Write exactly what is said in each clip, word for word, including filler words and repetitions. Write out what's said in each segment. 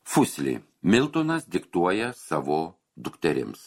Fuslį. Miltonas diktuoja savo dukterims.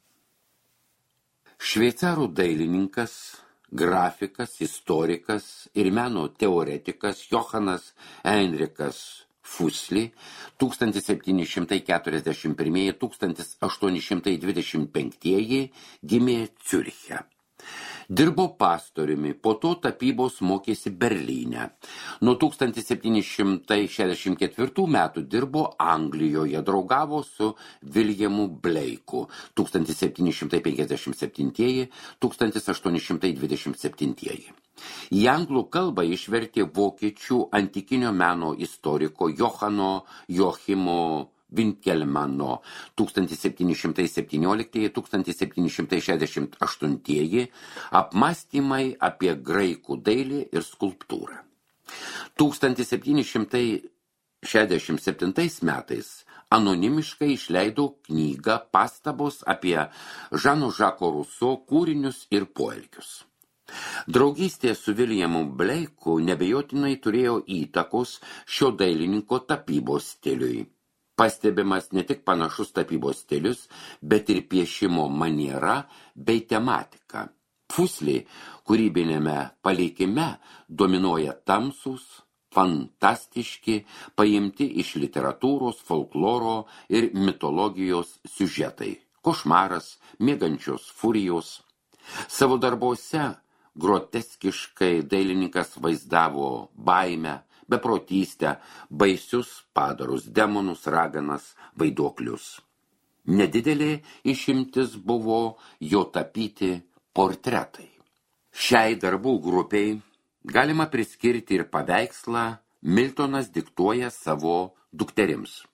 Šveicarų dailininkas, grafikas, istorikas ir meno teoretikas Johanas Heinrichas Fuslį tūkstantis septyni šimtai keturiasdešimt pirmi - tūkstantis aštuoni šimtai dvidešimt penki gimė Ciuriche. Dirbo pastoriumi, po to tapybos mokėsi Berlyne. Nuo tūkstantis septyni šimtai šešiasdešimt ketvirtų metų dirbo Anglijoje, draugavo su Williamu Blake'u tūkstantis septyni šimtai penkiasdešimt septinti - tūkstantis aštuoni šimtai dvidešimt septinti. Į anglų kalbą išvertė vokiečių antikinio meno istoriko Johano Joachimo Winkelmano tūkstantis septyni šimtai septyniolikti - tūkstantis septyni šimtai šešiasdešimt aštunti apmąstymai apie graikų dailę ir skulptūrą. tūkstantis septyni šimtai šešiasdešimt septintais metais anonimiškai išleido knygą Pastabos apie Žano Žako Ruso kūrinius ir poelgius. Draugystė su Williamu Blake'u nebejotinai turėjo įtakos šio dailininko tapybos stiliui. Pastebimas ne tik panašus tapybos stilius, bet ir piešimo maniera bei tematika. Fuslį kūrybinėme palikime dominuoja tamsūs, fantastiški, paimti iš literatūros, folkloro ir mitologijos siužetai. Košmaras, miegančios furijos. Savo darbuose groteskiškai dailininkas vaizdavo baimę, beprotystę, baisius padarus, demonus, raganas, vaiduoklius. Nedidelė išimtis buvo jo tapyti portretai. Šiai darbų grupiai galima priskirti ir paveikslą Miltonas diktuoja savo dukterims.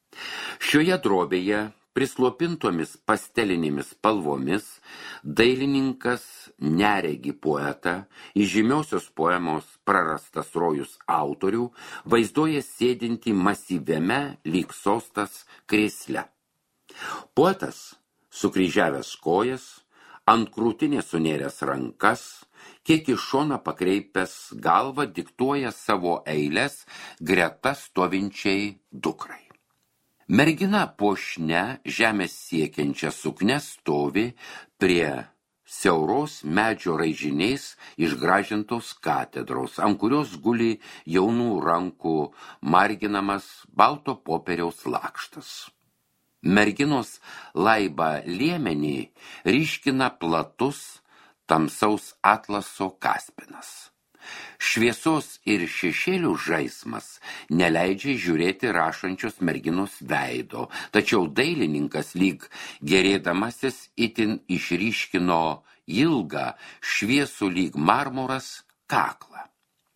Šioje drobėje prislopintomis pastelinėmis spalvomis dailininkas neregi poetą, įžymiosios poemos Prarastas rojus autorių vaizduoja sėdintį masyviame lyg sostas krėsle. Poetas sukryžiavęs kojas, ant krūtinės sunėręs rankas, kiek į šoną pakreipęs galvą diktuoja savo eiles greta stovinčiai dukrai. Mergina puošnia žemės siekiančia suknia stovi prie siauros medžio raižiniais išgražintos katedros, ant kurios guli jaunų rankų marginamas balto popieriaus lakštas. Merginos laibą liemenį ryškina platus tamsaus atlaso kaspinas. Šviesos ir šešėlių žaismas neleidžia žiūrėti rašančios merginos veido, tačiau dailininkas lyg gerėdamasis itin išryškino ilgą, šviesų lyg marmuras kaklą.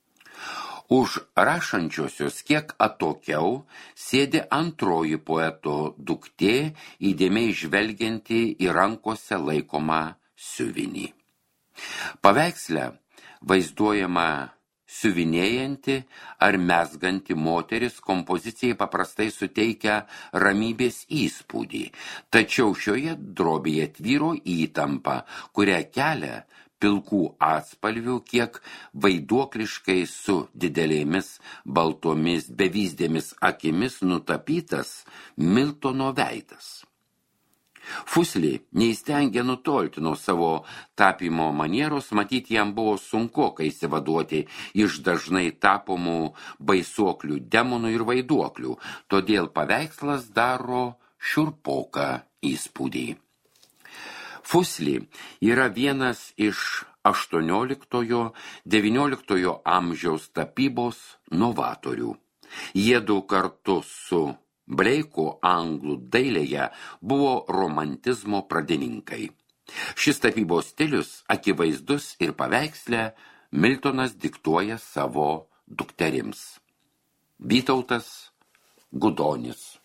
Už rašančiosios kiek atokiau sėdi antroji poeto duktė, įdėmiai žvelgianti į rankose laikomą siuvinį. Paveiksle vaizduojama siuvinėjanti ar mezganti moteris kompozicijai paprastai suteikia ramybės įspūdį, tačiau šioje drobėje tvyro įtampa, kurią kelia pilkų atspalvių kiek vaiduokliškai su didelėmis baltomis bevyzdėmis akimis nutapytas Miltono veidas. Fuslį neįstengė nutolti nuo savo tapymo manieros, matyti jam buvo sunkokai įsivaduoti iš dažnai tapomų baisuoklių, demonų ir vaiduoklių, todėl paveikslas daro šiurpoką įspūdį. Fuslį yra vienas iš aštuonioliktojo devynioliktojo amžiaus tapybos novatorių. Jiedu kartu su Blake'u anglų dailėje buvo romantizmo pradininkai. Šis tapybos stilius akivaizdus ir paveiksle Miltonas diktuoja savo dukterims. Vytautas Gudonis.